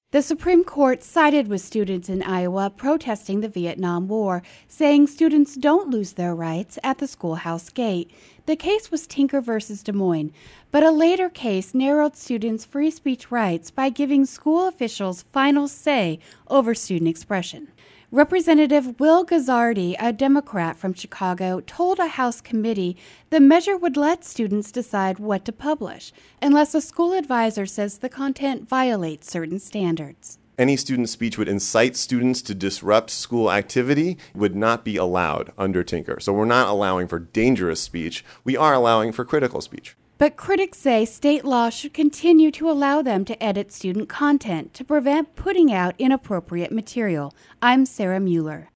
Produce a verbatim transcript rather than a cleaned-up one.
The Supreme Court sided with students in Iowa protesting the Vietnam War, saying students don't lose their rights at the schoolhouse gate. The case was Tinker versus Des Moines, but a later case narrowed students' free speech rights by giving school officials final say over student expression. Representative Will Guzzardi, a Democrat from Chicago, told a House committee the measure would let students decide what to publish, unless a school advisor says the content violates certain standards. Any student speech would incite students to disrupt school activity would not be allowed under Tinker. So we're not allowing for dangerous speech. We are allowing for critical speech. But critics say state law should continue to allow them to edit student content to prevent putting out inappropriate material. I'm Sarah Mueller.